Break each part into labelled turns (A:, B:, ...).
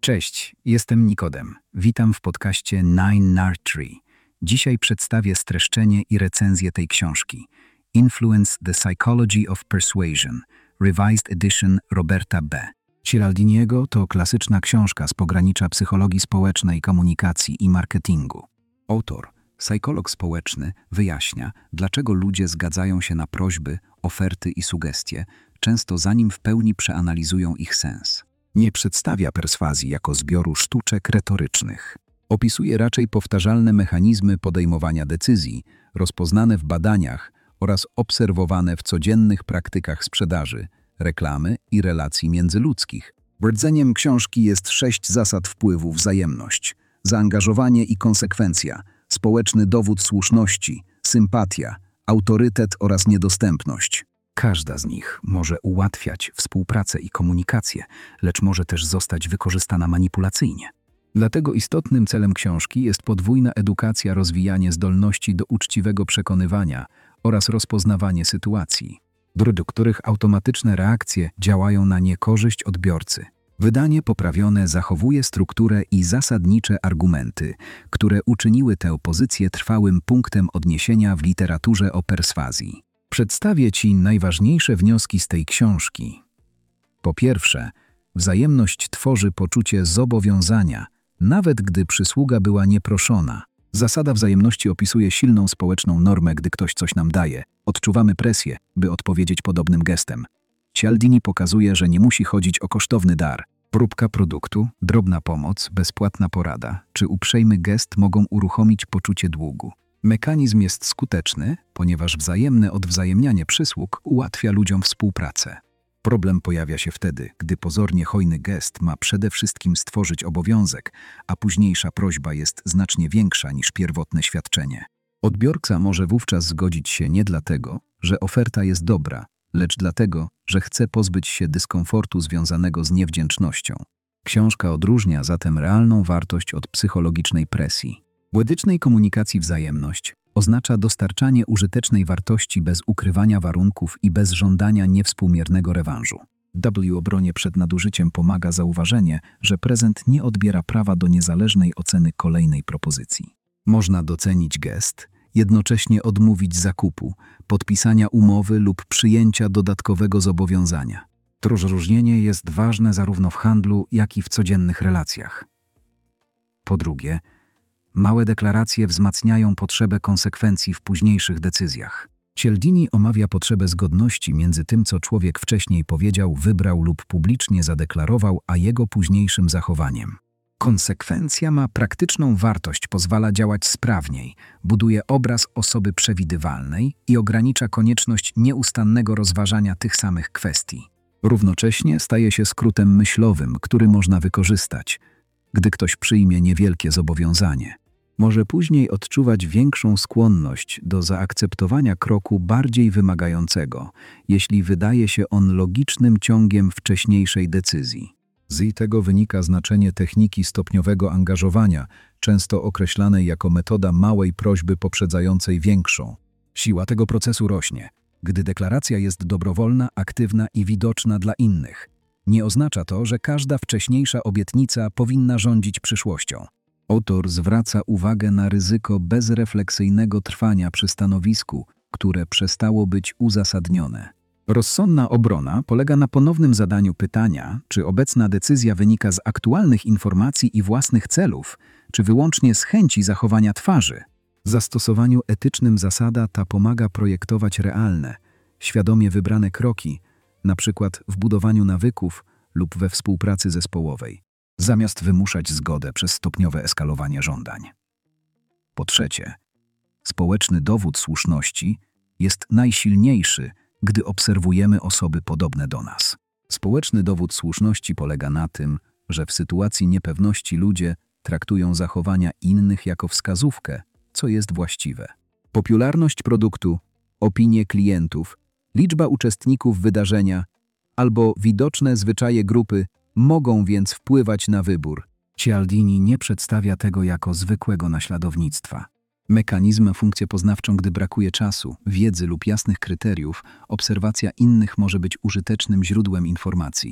A: Cześć, jestem Nikodem. Witam w podcaście Nine Nard Tree. Dzisiaj przedstawię streszczenie i recenzję tej książki. Influence the Psychology of Persuasion, Revised Edition Roberta B. Cialdiniego to klasyczna książka z pogranicza psychologii społecznej, komunikacji i marketingu. Autor, psycholog społeczny, wyjaśnia, dlaczego ludzie zgadzają się na prośby, oferty i sugestie, często zanim w pełni przeanalizują ich sens. Nie przedstawia perswazji jako zbioru sztuczek retorycznych. Opisuje raczej powtarzalne mechanizmy podejmowania decyzji, rozpoznane w badaniach oraz obserwowane w codziennych praktykach sprzedaży, reklamy i relacji międzyludzkich. Rdzeniem książki jest 6 zasad wpływu: wzajemność, zaangażowanie i konsekwencja, społeczny dowód słuszności, sympatia, autorytet oraz niedostępność. Każda z nich może ułatwiać współpracę i komunikację, lecz może też zostać wykorzystana manipulacyjnie. Dlatego istotnym celem książki jest podwójna edukacja, rozwijanie zdolności do uczciwego przekonywania oraz rozpoznawanie sytuacji, do których automatyczne reakcje działają na niekorzyść odbiorcy. Wydanie poprawione zachowuje strukturę i zasadnicze argumenty, które uczyniły tę pozycję trwałym punktem odniesienia w literaturze o perswazji. Przedstawię Ci najważniejsze wnioski z tej książki. Po pierwsze, wzajemność tworzy poczucie zobowiązania, nawet gdy przysługa była nieproszona. Zasada wzajemności opisuje silną społeczną normę: gdy ktoś coś nam daje, odczuwamy presję, by odpowiedzieć podobnym gestem. Cialdini pokazuje, że nie musi chodzić o kosztowny dar. Próbka produktu, drobna pomoc, bezpłatna porada czy uprzejmy gest mogą uruchomić poczucie długu. Mechanizm jest skuteczny, ponieważ wzajemne odwzajemnianie przysług ułatwia ludziom współpracę. Problem pojawia się wtedy, gdy pozornie hojny gest ma przede wszystkim stworzyć obowiązek, a późniejsza prośba jest znacznie większa niż pierwotne świadczenie. Odbiorca może wówczas zgodzić się nie dlatego, że oferta jest dobra, lecz dlatego, że chce pozbyć się dyskomfortu związanego z niewdzięcznością. Książka odróżnia zatem realną wartość od psychologicznej presji. W etycznej komunikacji wzajemność oznacza dostarczanie użytecznej wartości bez ukrywania warunków i bez żądania niewspółmiernego rewanżu. W obronie przed nadużyciem pomaga zauważenie, że prezent nie odbiera prawa do niezależnej oceny kolejnej propozycji. Można docenić gest, jednocześnie odmówić zakupu, podpisania umowy lub przyjęcia dodatkowego zobowiązania. To rozróżnienie jest ważne zarówno w handlu, jak i w codziennych relacjach. Po drugie, małe deklaracje wzmacniają potrzebę konsekwencji w późniejszych decyzjach. Cialdini omawia potrzebę zgodności między tym, co człowiek wcześniej powiedział, wybrał lub publicznie zadeklarował, a jego późniejszym zachowaniem. Konsekwencja ma praktyczną wartość, pozwala działać sprawniej, buduje obraz osoby przewidywalnej i ogranicza konieczność nieustannego rozważania tych samych kwestii. Równocześnie staje się skrótem myślowym, który można wykorzystać, gdy ktoś przyjmie niewielkie zobowiązanie. Może później odczuwać większą skłonność do zaakceptowania kroku bardziej wymagającego, jeśli wydaje się on logicznym ciągiem wcześniejszej decyzji. Z tego wynika znaczenie techniki stopniowego angażowania, często określanej jako metoda małej prośby poprzedzającej większą. Siła tego procesu rośnie, gdy deklaracja jest dobrowolna, aktywna i widoczna dla innych. Nie oznacza to, że każda wcześniejsza obietnica powinna rządzić przyszłością. Autor zwraca uwagę na ryzyko bezrefleksyjnego trwania przy stanowisku, które przestało być uzasadnione. Rozsądna obrona polega na ponownym zadaniu pytania, czy obecna decyzja wynika z aktualnych informacji i własnych celów, czy wyłącznie z chęci zachowania twarzy. Zastosowaniu etycznym zasada ta pomaga projektować realne, świadomie wybrane kroki, na przykład w budowaniu nawyków lub we współpracy zespołowej, zamiast wymuszać zgodę przez stopniowe eskalowanie żądań. Po trzecie, społeczny dowód słuszności jest najsilniejszy, gdy obserwujemy osoby podobne do nas. Społeczny dowód słuszności polega na tym, że w sytuacji niepewności ludzie traktują zachowania innych jako wskazówkę, co jest właściwe. Popularność produktu, opinie klientów, liczba uczestników wydarzenia albo widoczne zwyczaje grupy mogą więc wpływać na wybór. Cialdini nie przedstawia tego jako zwykłego naśladownictwa. Mechanizm, funkcję poznawczą, gdy brakuje czasu, wiedzy lub jasnych kryteriów, obserwacja innych może być użytecznym źródłem informacji.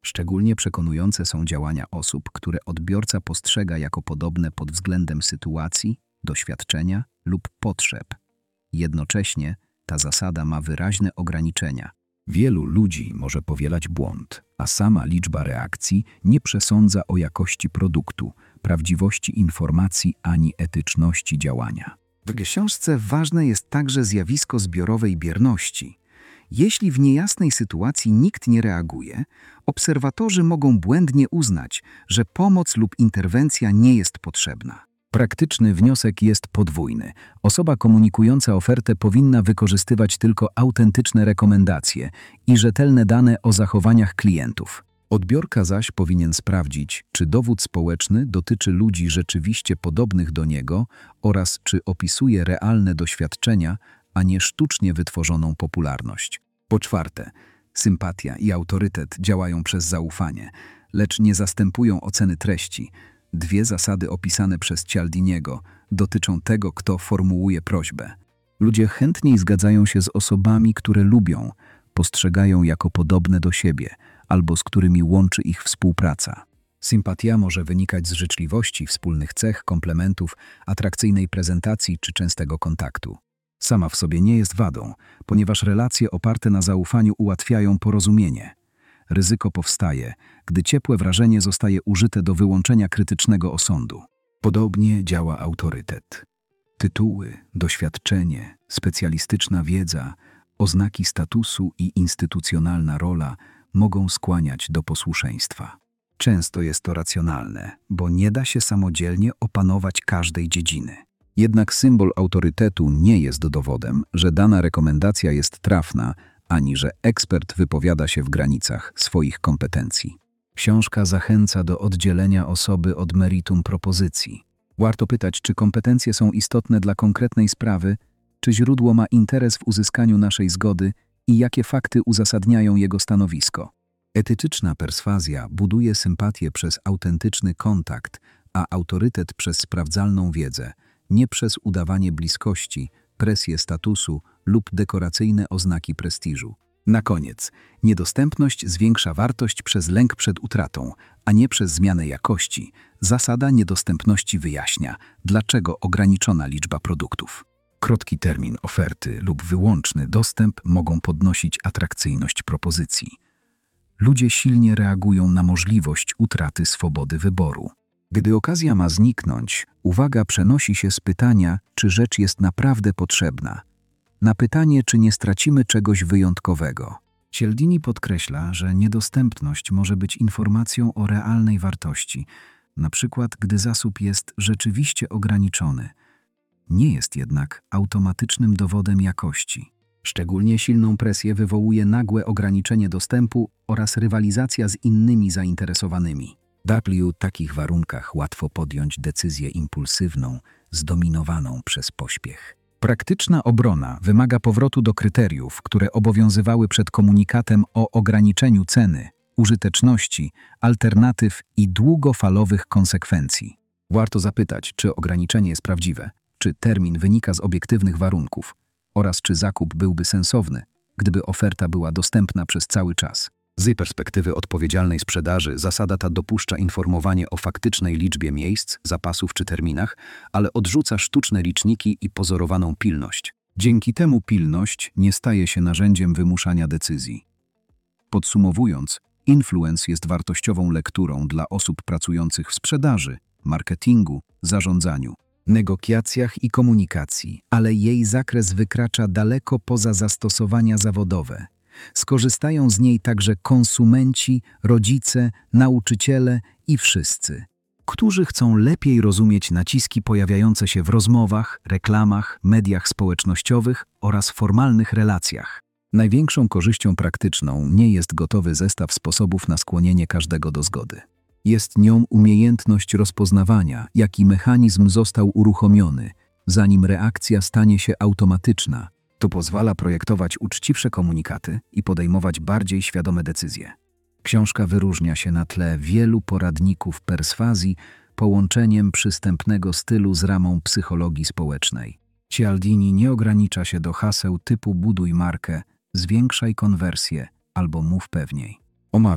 A: Szczególnie przekonujące są działania osób, które odbiorca postrzega jako podobne pod względem sytuacji, doświadczenia lub potrzeb. Jednocześnie ta zasada ma wyraźne ograniczenia. Wielu ludzi może powielać błąd, a sama liczba reakcji nie przesądza o jakości produktu, prawdziwości informacji ani etyczności działania. W książce ważne jest także zjawisko zbiorowej bierności. Jeśli w niejasnej sytuacji nikt nie reaguje, obserwatorzy mogą błędnie uznać, że pomoc lub interwencja nie jest potrzebna. Praktyczny wniosek jest podwójny. Osoba komunikująca ofertę powinna wykorzystywać tylko autentyczne rekomendacje i rzetelne dane o zachowaniach klientów. Odbiorca zaś powinien sprawdzić, czy dowód społeczny dotyczy ludzi rzeczywiście podobnych do niego oraz czy opisuje realne doświadczenia, a nie sztucznie wytworzoną popularność. Po czwarte, sympatia i autorytet działają przez zaufanie, lecz nie zastępują oceny treści. Dwie zasady opisane przez Cialdiniego dotyczą tego, kto formułuje prośbę. Ludzie chętniej zgadzają się z osobami, które lubią, postrzegają jako podobne do siebie albo z którymi łączy ich współpraca. Sympatia może wynikać z życzliwości, wspólnych cech, komplementów, atrakcyjnej prezentacji czy częstego kontaktu. Sama w sobie nie jest wadą, ponieważ relacje oparte na zaufaniu ułatwiają porozumienie. Ryzyko powstaje, gdy ciepłe wrażenie zostaje użyte do wyłączenia krytycznego osądu. Podobnie działa autorytet. Tytuły, doświadczenie, specjalistyczna wiedza, oznaki statusu i instytucjonalna rola mogą skłaniać do posłuszeństwa. Często jest to racjonalne, bo nie da się samodzielnie opanować każdej dziedziny. Jednak symbol autorytetu nie jest dowodem, że dana rekomendacja jest trafna, ani że ekspert wypowiada się w granicach swoich kompetencji. Książka zachęca do oddzielenia osoby od meritum propozycji. Warto pytać, czy kompetencje są istotne dla konkretnej sprawy, czy źródło ma interes w uzyskaniu naszej zgody i jakie fakty uzasadniają jego stanowisko. Etyczna perswazja buduje sympatię przez autentyczny kontakt, a autorytet przez sprawdzalną wiedzę, nie przez udawanie bliskości, presję statusu lub dekoracyjne oznaki prestiżu. Na koniec, niedostępność zwiększa wartość przez lęk przed utratą, a nie przez zmianę jakości. Zasada niedostępności wyjaśnia, dlaczego ograniczona liczba produktów. Krótki termin oferty lub wyłączny dostęp mogą podnosić atrakcyjność propozycji. Ludzie silnie reagują na możliwość utraty swobody wyboru. Gdy okazja ma zniknąć, uwaga przenosi się z pytania, czy rzecz jest naprawdę potrzebna, na pytanie, czy nie stracimy czegoś wyjątkowego. Cialdini podkreśla, że niedostępność może być informacją o realnej wartości, na przykład gdy zasób jest rzeczywiście ograniczony. Nie jest jednak automatycznym dowodem jakości. Szczególnie silną presję wywołuje nagłe ograniczenie dostępu oraz rywalizacja z innymi zainteresowanymi. W takich warunkach łatwo podjąć decyzję impulsywną, zdominowaną przez pośpiech. Praktyczna obrona wymaga powrotu do kryteriów, które obowiązywały przed komunikatem o ograniczeniu ceny, użyteczności, alternatyw i długofalowych konsekwencji. Warto zapytać, czy ograniczenie jest prawdziwe, czy termin wynika z obiektywnych warunków oraz czy zakup byłby sensowny, gdyby oferta była dostępna przez cały czas. Z perspektywy odpowiedzialnej sprzedaży zasada ta dopuszcza informowanie o faktycznej liczbie miejsc, zapasów czy terminach, ale odrzuca sztuczne liczniki i pozorowaną pilność. Dzięki temu pilność nie staje się narzędziem wymuszania decyzji. Podsumowując, Influence jest wartościową lekturą dla osób pracujących w sprzedaży, marketingu, zarządzaniu, negocjacjach i komunikacji, ale jej zakres wykracza daleko poza zastosowania zawodowe. Skorzystają z niej także konsumenci, rodzice, nauczyciele i wszyscy, którzy chcą lepiej rozumieć naciski pojawiające się w rozmowach, reklamach, mediach społecznościowych oraz formalnych relacjach. Największą korzyścią praktyczną nie jest gotowy zestaw sposobów na skłonienie każdego do zgody. Jest nią umiejętność rozpoznawania, jaki mechanizm został uruchomiony, zanim reakcja stanie się automatyczna. To pozwala projektować uczciwsze komunikaty i podejmować bardziej świadome decyzje. Książka wyróżnia się na tle wielu poradników perswazji połączeniem przystępnego stylu z ramą psychologii społecznej. Cialdini nie ogranicza się do haseł typu buduj markę, zwiększaj konwersję albo mów pewniej. Omawia,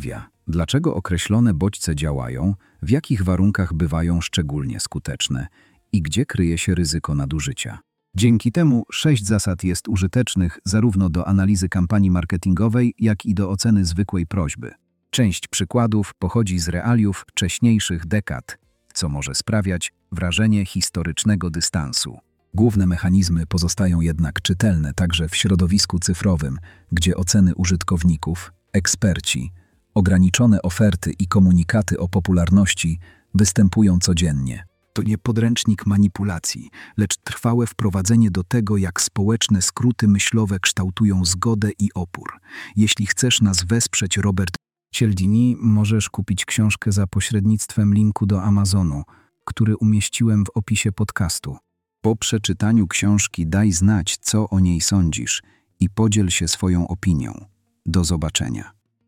A: Dlaczego określone bodźce działają, w jakich warunkach bywają szczególnie skuteczne i gdzie kryje się ryzyko nadużycia. Dzięki temu 6 zasad jest użytecznych zarówno do analizy kampanii marketingowej, jak i do oceny zwykłej prośby. Część przykładów pochodzi z realiów wcześniejszych dekad, co może sprawiać wrażenie historycznego dystansu. Główne mechanizmy pozostają jednak czytelne także w środowisku cyfrowym, gdzie oceny użytkowników, eksperci, ograniczone oferty i komunikaty o popularności występują codziennie. To nie podręcznik manipulacji, lecz trwałe wprowadzenie do tego, jak społeczne skróty myślowe kształtują zgodę i opór. Jeśli chcesz nas wesprzeć, Robert Cialdini, możesz kupić książkę za pośrednictwem linku do Amazonu, który umieściłem w opisie podcastu. Po przeczytaniu książki daj znać, co o niej sądzisz i podziel się swoją opinią. Do zobaczenia.